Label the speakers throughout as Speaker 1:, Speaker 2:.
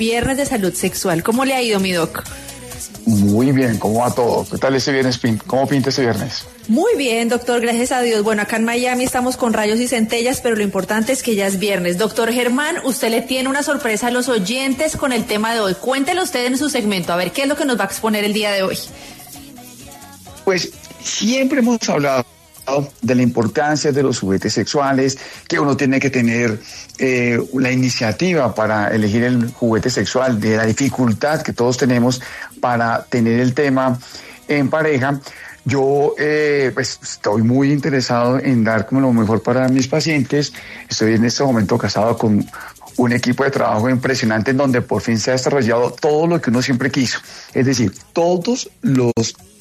Speaker 1: Viernes de salud sexual. ¿Cómo le ha ido, mi doc?
Speaker 2: Muy bien, ¿cómo va todo? ¿Qué tal ese viernes? ¿Cómo pinta ese viernes?
Speaker 1: Muy bien, doctor, gracias a Dios. Bueno, acá en Miami estamos con rayos y centellas, pero lo importante es que ya es viernes. Doctor Germán, usted le tiene una sorpresa a los oyentes con el tema de hoy. Cuéntelo usted en su segmento, a ver qué es lo que nos va a exponer el día de hoy.
Speaker 2: Pues siempre hemos hablado de la importancia de los juguetes sexuales, que uno tiene que tener la iniciativa para elegir el juguete sexual, de la dificultad que todos tenemos para tener el tema en pareja. Yo pues estoy muy interesado en dar como lo mejor para mis pacientes. Estoy en este momento casado con un equipo de trabajo impresionante en donde por fin se ha desarrollado todo lo que uno siempre quiso. Es decir, todos los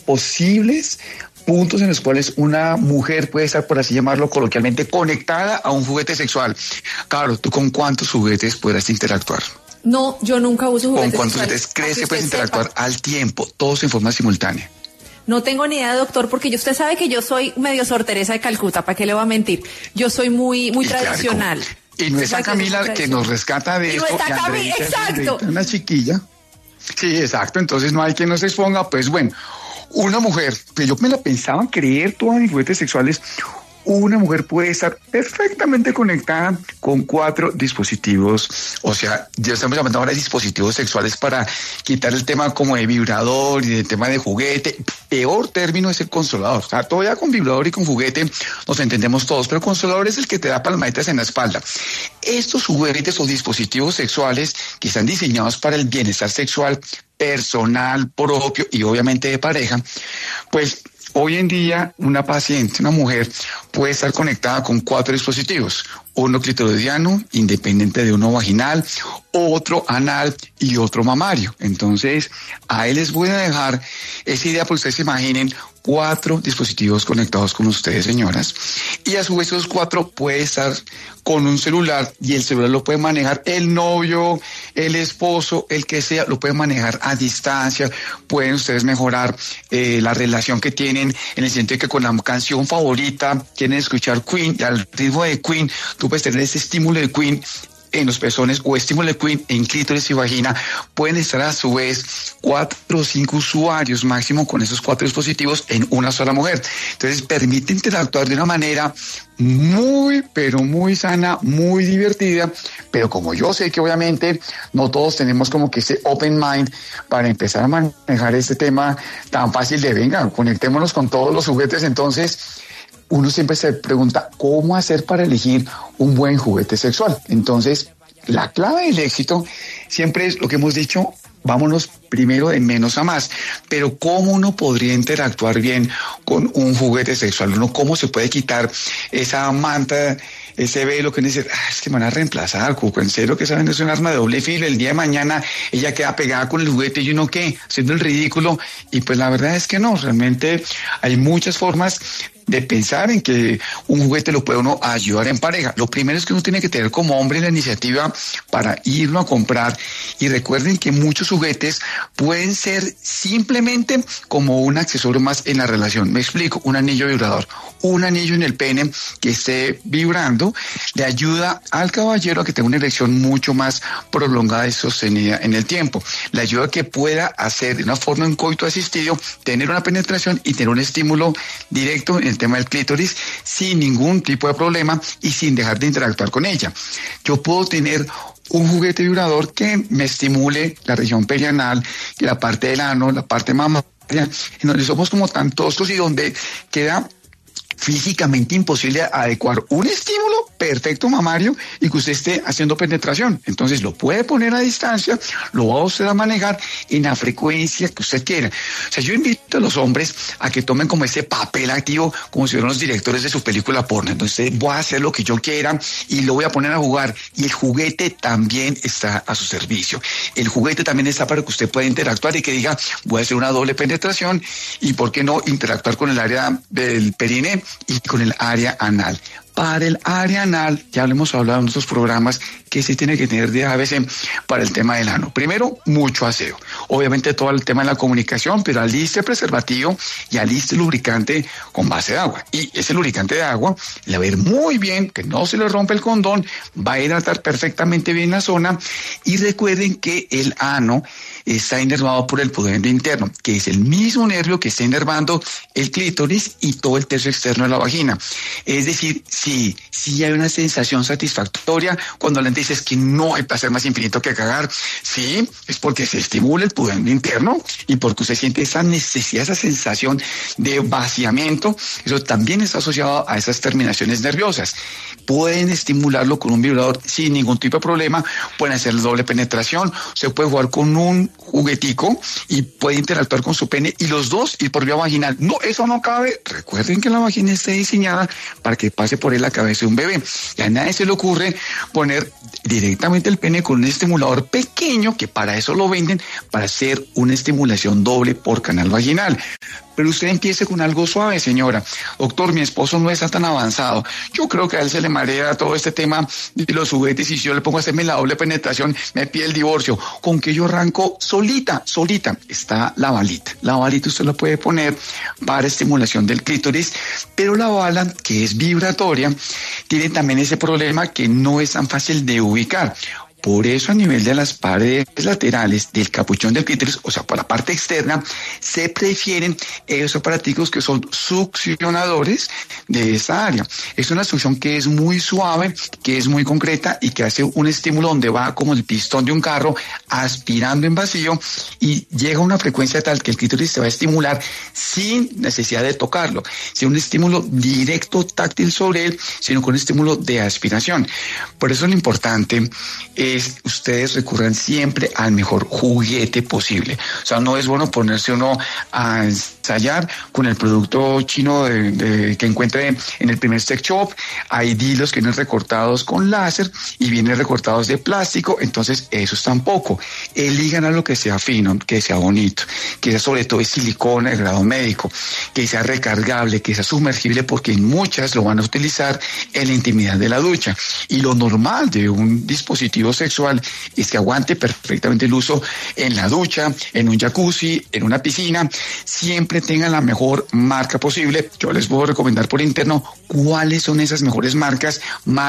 Speaker 2: posibles puntos en los cuales una mujer puede estar, por así llamarlo coloquialmente, conectada a un juguete sexual. Claro, ¿tú con cuántos juguetes podrás interactuar?
Speaker 1: No, yo nunca uso juguetes.
Speaker 2: ¿Con cuántos juguetes crees que puedes interactuar al tiempo, todos en forma simultánea?
Speaker 1: No tengo ni idea, doctor, porque usted sabe que yo soy medio Sor Teresa de Calcuta, ¿para qué le voy a mentir? Yo soy muy tradicional.
Speaker 2: Y no es a Camila que nos rescata de esto.
Speaker 1: No está Camila, exacto.
Speaker 2: Una chiquilla. Sí, exacto, entonces no hay quien nos exponga, pues bueno. Una mujer, que yo me la pensaba creer todas mis juguetes sexuales, una mujer puede estar perfectamente conectada con 4 dispositivos, o sea, ya estamos llamando ahora dispositivos sexuales para quitar el tema como de vibrador y el tema de juguete. Peor término es el consolador. O sea, todavía con vibrador y con juguete nos entendemos todos, pero consolador es el que te da palmaditas en la espalda. Estos juguetes o dispositivos sexuales que están diseñados para el bienestar sexual personal, propio y obviamente de pareja, pues hoy en día una paciente, una mujer, puede estar conectada con 4 dispositivos. Uno clitoridiano, independiente de uno vaginal, otro anal y otro mamario. Entonces, ahí les voy a dejar esa idea para que ustedes se imaginen 4 dispositivos conectados con ustedes, señoras. Y a su vez esos 4 puede estar con un celular y el celular lo puede manejar el novio, el esposo, el que sea, lo puede manejar a distancia. Pueden ustedes mejorar la relación que tienen en el sentido de que con la canción favorita quieren escuchar Queen y al ritmo de Queen tú puedes tener ese estímulo de Queen en los pezones o estímulo de Queen en clítoris y vagina. Pueden estar a su vez 4 o 5 usuarios máximo con esos 4 dispositivos en una sola mujer. Entonces permite interactuar de una manera muy, pero muy sana, muy divertida, pero como yo sé que obviamente no todos tenemos como que ese open mind para empezar a manejar este tema tan fácil de venga, conectémonos con todos los juguetes. Entonces uno siempre se pregunta cómo hacer para elegir un buen juguete sexual. Entonces, la clave del éxito siempre es lo que hemos dicho, vámonos primero de menos a más. Pero ¿cómo uno podría interactuar bien con un juguete sexual? Uno, ¿cómo se puede quitar esa manta, ese velo que dice, es que me van a reemplazar, Cuco, en serio que saben, es un arma de doble filo, el día de mañana ella queda pegada con el juguete y uno qué, haciendo el ridículo? Y pues la verdad es que no, realmente hay muchas formas de pensar en que un juguete lo puede uno ayudar en pareja. Lo primero es que uno tiene que tener como hombre la iniciativa para irlo a comprar, y recuerden que muchos juguetes pueden ser simplemente como un accesorio más en la relación. Me explico, un anillo vibrador, un anillo en el pene que esté vibrando, le ayuda al caballero a que tenga una erección mucho más prolongada y sostenida en el tiempo. Le ayuda a que pueda hacer de una forma un coito asistido, tener una penetración y tener un estímulo directo en el tema del clítoris sin ningún tipo de problema y sin dejar de interactuar con ella. Yo puedo tener un juguete vibrador que me estimule la región perianal, la parte del ano, la parte mamaria, en donde somos como tan toscos y donde queda físicamente imposible adecuar un estímulo perfecto mamario y que usted esté haciendo penetración. Entonces lo puede poner a distancia, lo va a usted a manejar en la frecuencia que usted quiera. O sea, yo invito a los hombres a que tomen como ese papel activo, como si fueran los directores de su película porno. Entonces voy a hacer lo que yo quiera y lo voy a poner a jugar, y el juguete también está a su servicio. El juguete también está para que usted pueda interactuar y que diga, voy a hacer una doble penetración y por qué no interactuar con el área del perine y con el área anal. Para el área anal, ya lo hemos hablado en nuestros programas, que se tiene que tener de ABC para el tema del ano. Primero, mucho aseo. obviamente todo el tema de la comunicación, pero aliste el preservativo y aliste el lubricante con base de agua. Y ese lubricante de agua le va a ir muy bien, que no se le rompe el condón, va a hidratar perfectamente bien la zona. Y recuerden que el ano está inervado por el pudendo interno, que es el mismo nervio que está inervando el clítoris y todo el tercio externo de la vagina. Es decir, sí hay una sensación satisfactoria cuando la gente dice que no hay placer más infinito que cagar. Sí, es porque se estimula el pudendo interno y porque usted siente esa necesidad, esa sensación de vaciamiento. Eso también está asociado a esas terminaciones nerviosas. Pueden estimularlo con un vibrador sin ningún tipo de problema, pueden hacer doble penetración, se puede jugar con un juguetico y puede interactuar con su pene y los dos ir por vía vaginal. No, eso no cabe. Recuerden que la vagina está diseñada para que pase por él la cabeza de un bebé. Y a nadie se le ocurre poner directamente el pene con un estimulador pequeño, que para eso lo venden, para hacer una estimulación doble por canal vaginal. Pero usted empiece con algo suave, señora. Doctor, mi esposo no está tan avanzado. Yo creo que a él se le marea todo este tema de los juguetes y si yo le pongo a hacerme la doble penetración, me pide el divorcio. Con que yo arranco solita, está la balita. La balita usted la puede poner para estimulación del clítoris, pero la bala, que es vibratoria, tiene también ese problema que no es tan fácil de ubicar. Por eso a nivel de las paredes laterales del capuchón del clítoris, o sea, por la parte externa, se prefieren esos aparaticos que son succionadores de esa área. Es una succión que es muy suave, que es muy concreta y que hace un estímulo donde va como el pistón de un carro aspirando en vacío y llega a una frecuencia tal que el clítoris se va a estimular sin necesidad de tocarlo, sin un estímulo directo táctil sobre él, sino con un estímulo de aspiración. Por eso lo importante es ustedes recurran siempre al mejor juguete posible. O sea, no es bueno ponerse uno a ensayar con el producto chino que encuentre en el primer sex shop. Hay hilos que vienen recortados con láser y vienen recortados de plástico, entonces eso es tampoco. Elijan a lo que sea fino, que sea bonito, que sea sobre todo de silicona de grado médico, que sea recargable, que sea sumergible, porque muchas lo van a utilizar en la intimidad de la ducha. Y lo normal de un dispositivo sexual es que aguante perfectamente el uso en la ducha, en un jacuzzi, en una piscina. Siempre tengan la mejor marca posible. Yo les puedo recomendar por interno cuáles son esas mejores marcas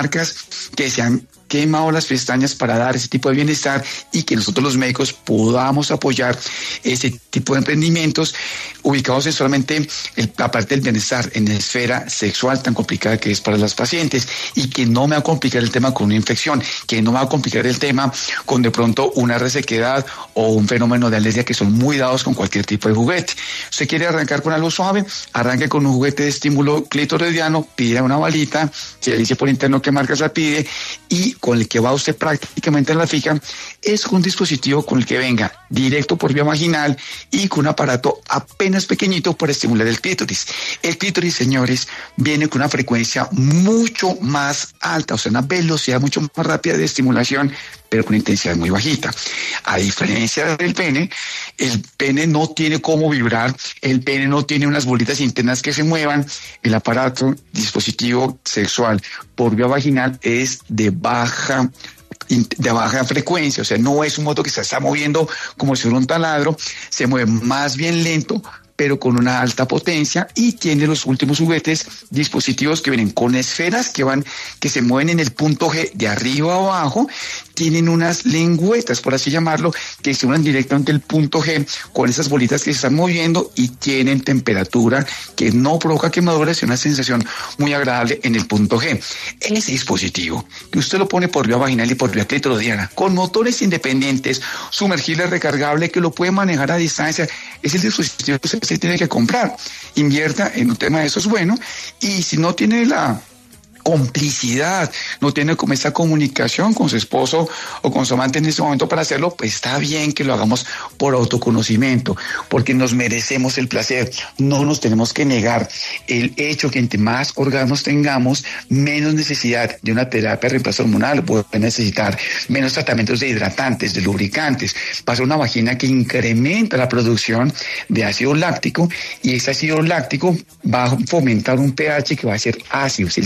Speaker 2: que se han quemado las pestañas para dar ese tipo de bienestar y que nosotros los médicos podamos apoyar ese tipo de emprendimientos ubicados en solamente la parte del bienestar en la esfera sexual tan complicada que es para las pacientes y que no me va a complicar el tema con una infección, que no me va a complicar el tema con de pronto una resequedad o un fenómeno de alergia que son muy dados con cualquier tipo de juguete. Usted quiere arrancar con algo suave, arranque con un juguete de estímulo clitoridiano, pida una balita, se le dice por interno qué marcas la pide y con el que va usted prácticamente a la fija, es un dispositivo con el que venga directo por vía vaginal y con un aparato apenas pequeñito para estimular el clítoris. El clítoris, señores, viene con una frecuencia mucho más alta, o sea, una velocidad mucho más rápida de estimulación, pero con intensidad muy bajita. A diferencia del pene, el pene no tiene cómo vibrar, el pene no tiene unas bolitas internas que se muevan. El aparato, dispositivo sexual por vía vaginal es de baja frecuencia, o sea, no es un motor que se está moviendo como si fuera un taladro, se mueve más bien lento, pero con una alta potencia y tiene los últimos juguetes, dispositivos que vienen con esferas que se mueven en el punto G de arriba a abajo, tienen unas lengüetas, por así llamarlo, que se unen directamente al punto G con esas bolitas que se están moviendo y tienen temperatura que no provoca quemaduras y una sensación muy agradable en el punto G. Ese dispositivo, que usted lo pone por vía vaginal y por vía clitoridiana, con motores independientes, sumergible, recargable, que lo puede manejar a distancia, es el dispositivo que usted se tiene que comprar. Invierta en un tema de eso, es bueno, y si no tiene la complicidad, no tiene como esa comunicación con su esposo o con su amante en ese momento para hacerlo, pues está bien que lo hagamos por autoconocimiento, porque nos merecemos el placer, no nos tenemos que negar. El hecho que entre más orgasmos tengamos, menos necesidad de una terapia de reemplazo hormonal, puede necesitar menos tratamientos de hidratantes, de lubricantes, pasa una vagina que incrementa la producción de ácido láctico y ese ácido láctico va a fomentar un pH que va a ser ácido, es el típico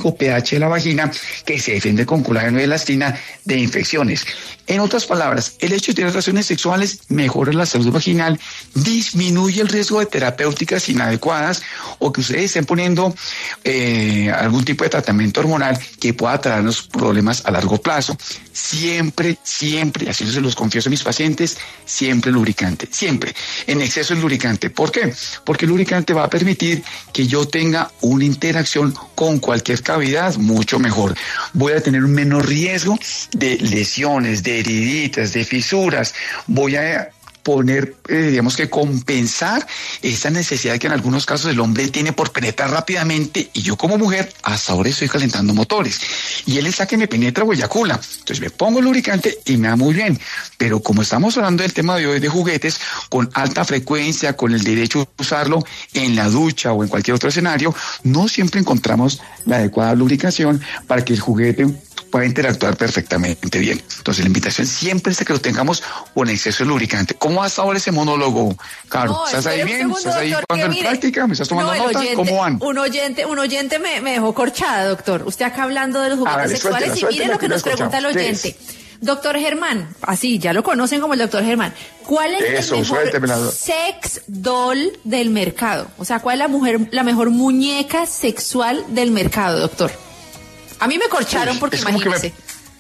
Speaker 2: fantástico pH de la vagina que se defiende con colágeno y elastina de infecciones. En otras palabras, el hecho de tener relaciones sexuales mejora la salud vaginal, disminuye el riesgo de terapéuticas inadecuadas o que ustedes estén poniendo algún tipo de tratamiento hormonal que pueda traernos problemas a largo plazo. Siempre, así se los confieso a mis pacientes, siempre lubricante, siempre. En exceso el lubricante. ¿Por qué? Porque el lubricante va a permitir que yo tenga una interacción con cualquier cavidad mucho mejor. Voy a tener un menor riesgo de lesiones, de heriditas, de fisuras. Voy a poner, digamos que compensar esa necesidad que en algunos casos el hombre tiene por penetrar rápidamente, y yo como mujer hasta ahora estoy calentando motores y él es la que me penetra o eyacula. Entonces me pongo el lubricante y me va muy bien, pero como estamos hablando del tema de hoy de juguetes con alta frecuencia, con el derecho a usarlo en la ducha o en cualquier otro escenario, no siempre encontramos la adecuada lubricación para que el juguete pueda interactuar perfectamente bien. Entonces la invitación siempre es a que lo tengamos con exceso de lubricante. ¿Cómo va hasta ahora ese monólogo, Caro?
Speaker 1: No,
Speaker 2: ¿Estás ahí bien? ¿Estás ahí tomando en práctica? ¿Me estás tomando nota?
Speaker 1: Oyente,
Speaker 2: ¿Cómo van?
Speaker 1: Un oyente me dejó corchada, doctor. Usted acá hablando de los juguetes sexuales y mire lo que nos pregunta el oyente. Doctor Germán, así, ya lo conocen como el doctor Germán. ¿Cuál es el mejor sex doll del mercado? O sea, ¿cuál es la mejor muñeca sexual del mercado, doctor? A mí me corcharon porque imagínense.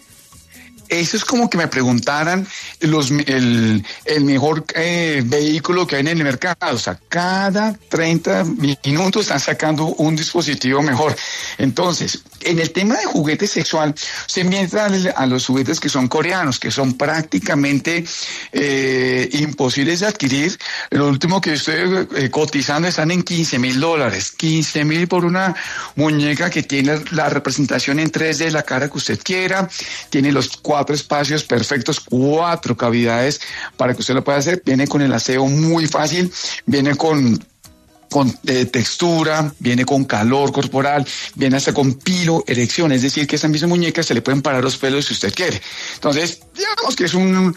Speaker 2: Eso es como que me preguntaran el mejor vehículo que hay en el mercado. O sea, cada 30 minutos están sacando un dispositivo mejor. Entonces, en el tema de juguete sexual, se entra a los juguetes que son coreanos, que son prácticamente imposibles de adquirir. Lo último que estoy cotizando están en $15,000. $15,000 por una muñeca que tiene la representación en 3D de la cara que usted quiera, tiene los 4 espacios perfectos, 4 cavidades para que usted lo pueda hacer, viene con el aseo muy fácil, viene con textura, viene con calor corporal, viene hasta con pilo, erección, es decir, que esa misma muñeca se le pueden parar los pelos si usted quiere. Entonces, digamos que es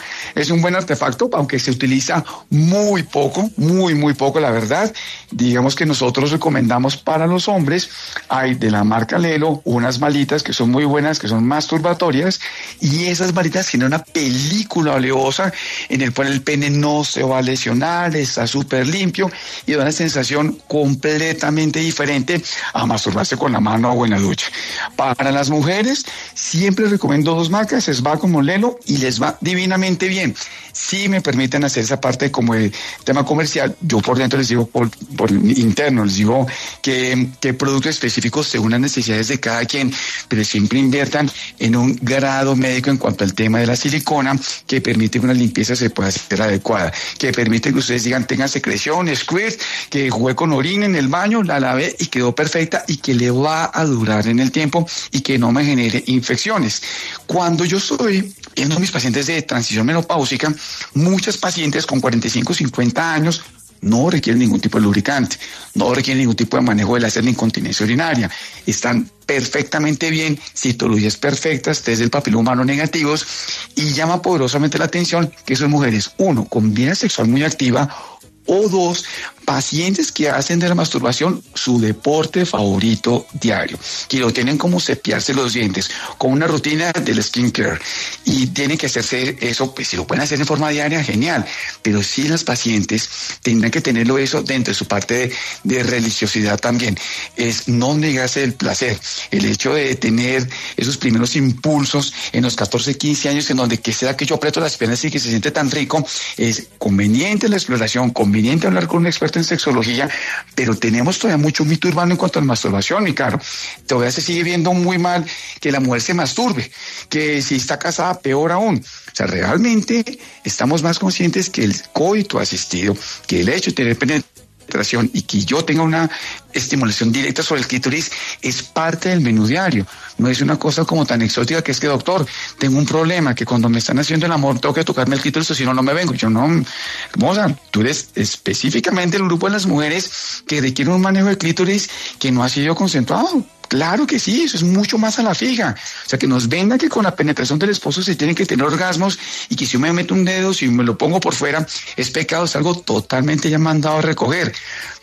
Speaker 2: un buen artefacto, aunque se utiliza muy poco, muy poco, la verdad. Digamos que nosotros recomendamos para los hombres, hay de la marca Lelo unas malitas que son muy buenas, que son masturbatorias, y esas malitas tienen una película oleosa en el cual el pene no se va a lesionar, está súper limpio y da una sensación completamente diferente a masturbarse con la mano o en la ducha. Para las mujeres siempre recomiendo 2 marcas, Sva como Lelo, y les va divinamente bien. Si me permiten hacer esa parte como el tema comercial, yo por dentro les digo, por interno les digo que productos específicos según las necesidades de cada quien, pero siempre inviertan en un grado médico en cuanto al tema de la silicona, que permite que una limpieza se pueda hacer adecuada, que permite que ustedes digan tengan secreción, squirt, que juegue con orina en el baño, la lavé y quedó perfecta y que le va a durar en el tiempo y que no me genere infecciones. Cuando yo estoy viendo a mis pacientes de transición menopáusica, muchas pacientes con 45, 50 años no requieren ningún tipo de lubricante, no requieren ningún tipo de manejo de láser ni incontinencia urinaria, están perfectamente bien, citologías perfectas, test del papiloma humano negativos, y llama poderosamente la atención que son mujeres, 1, con vida sexual muy activa, o 2, pacientes que hacen de la masturbación su deporte favorito diario, que lo tienen como cepillarse los dientes, con una rutina del skincare, y tienen que hacerse eso, pues si lo pueden hacer en forma diaria, genial, pero sí las pacientes tendrán que tenerlo eso dentro de su parte de religiosidad también, es no negarse el placer, el hecho de tener esos primeros impulsos en los 14, 15 años, en donde que sea que yo aprieto las piernas y que se siente tan rico, es conveniente la exploración, conveniente hablar con un experto en sexología, pero tenemos todavía mucho mito urbano en cuanto a la masturbación, mi caro. Todavía se sigue viendo muy mal que la mujer se masturbe, que si está casada, peor aún. O sea, realmente estamos más conscientes que el coito asistido, que el hecho de tener penetración y que yo tenga una estimulación directa sobre el clítoris es parte del menú diario. No es una cosa como tan exótica que es que, doctor, tengo un problema, que cuando me están haciendo el amor tengo que tocarme el clítoris o si no, no me vengo. Yo no, hermosa, tú eres específicamente el grupo de las mujeres que requieren un manejo de clítoris que no ha sido consensuado. Claro que sí, eso es mucho más a la fija. O sea, que nos venda que con la penetración del esposo se tienen que tener orgasmos y que si yo me meto un dedo, si me lo pongo por fuera, es pecado, es algo totalmente ya mandado a recoger.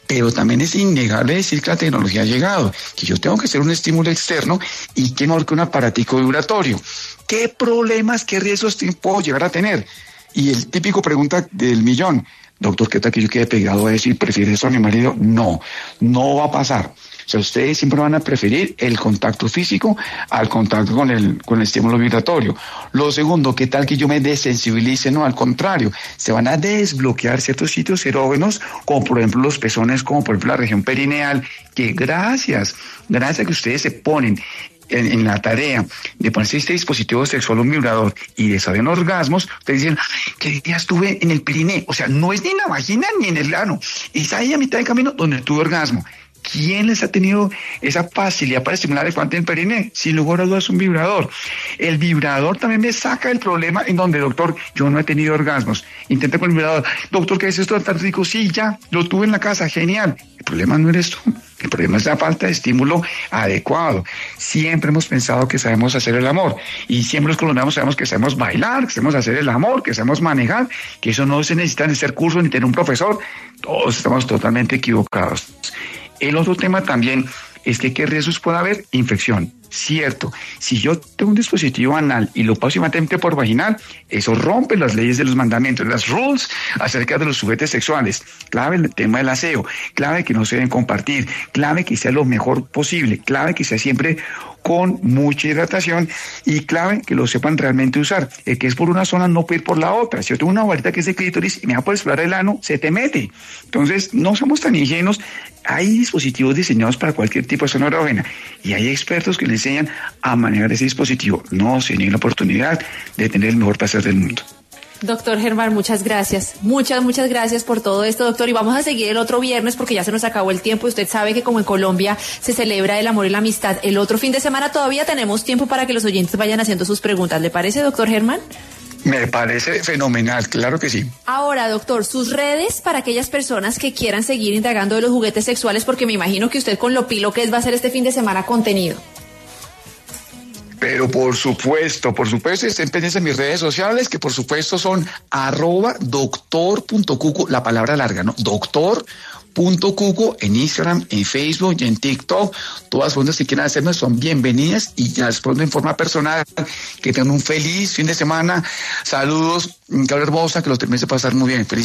Speaker 2: Pero también es innegable decir que la tecnología ha llegado, que yo tengo que hacer un estímulo externo y que mejor que un aparatico vibratorio. ¿Qué problemas, qué riesgos puedo llegar a tener? Y el típico pregunta del millón, doctor, ¿qué tal que yo quede pegado a eso y prefiere eso a mi marido? No, no va a pasar. O sea, ustedes siempre van a preferir el contacto físico al contacto con el estímulo vibratorio. Lo segundo, ¿qué tal que yo me desensibilice? No, al contrario, se van a desbloquear ciertos sitios erógenos, como por ejemplo los pezones, como por ejemplo la región perineal, que gracias a que ustedes se ponen en la tarea de ponerse este dispositivo sexual, un vibrador, y desarrollan orgasmos, ustedes dicen, ¿qué día estuve en el perineo? O sea, no es ni en la vagina ni en el ano, es ahí a mitad de camino donde tuve orgasmo. ¿Quién les ha tenido esa facilidad para estimular el cuante del periné? Sin lugar a dudas, un vibrador. El vibrador también me saca del problema en donde, doctor, yo no he tenido orgasmos. Intenta con el vibrador. Doctor, ¿qué es esto tan rico? Sí, ya, lo tuve en la casa, genial. El problema no eres tú. El problema es la falta de estímulo adecuado. Siempre hemos pensado que sabemos hacer el amor. Y siempre los colombianos sabemos que sabemos bailar, que sabemos hacer el amor, que sabemos manejar, que eso no se necesita ni hacer cursos ni tener un profesor. Todos estamos totalmente equivocados. El otro tema también es que ¿qué riesgos puede haber? Infección. Cierto, si yo tengo un dispositivo anal y lo paso inmediatamente por vaginal, eso rompe las leyes de los mandamientos, las rules acerca de los juguetes sexuales. Clave el tema del aseo, clave que no se deben compartir, clave que sea lo mejor posible, clave que sea siempre con mucha hidratación y clave que lo sepan realmente usar. El que es por una zona no puede ir por la otra. Si yo tengo una varita que es de clítoris y me va por explorar el ano, se te mete. Entonces, no somos tan ingenuos. Hay dispositivos diseñados para cualquier tipo de zona erógena y hay expertos que le enseñan a manejar ese dispositivo. No se niegue la oportunidad de tener el mejor placer del mundo.
Speaker 1: Doctor Germán, muchas gracias. Muchas gracias por todo esto, doctor. Y vamos a seguir el otro viernes porque ya se nos acabó el tiempo. Usted sabe que como en Colombia se celebra el amor y la amistad, el otro fin de semana todavía tenemos tiempo para que los oyentes vayan haciendo sus preguntas. ¿Le parece, doctor Germán?
Speaker 2: Me parece fenomenal, claro que sí.
Speaker 1: Ahora, doctor, sus redes para aquellas personas que quieran seguir indagando de los juguetes sexuales, porque me imagino que usted con lo pilo que es va a hacer este fin de semana contenido.
Speaker 2: Pero por supuesto, estén pendientes de mis redes sociales, que por supuesto son @doctor.cuco, la palabra larga, ¿no? Doctor.cuco en Instagram, en Facebook y en TikTok. Todas las preguntas que quieran hacerme son bienvenidas y ya respondo en forma personal. Que tengan un feliz fin de semana. Saludos, Gabriel Hermosa, que lo termine de pasar muy bien. Feliz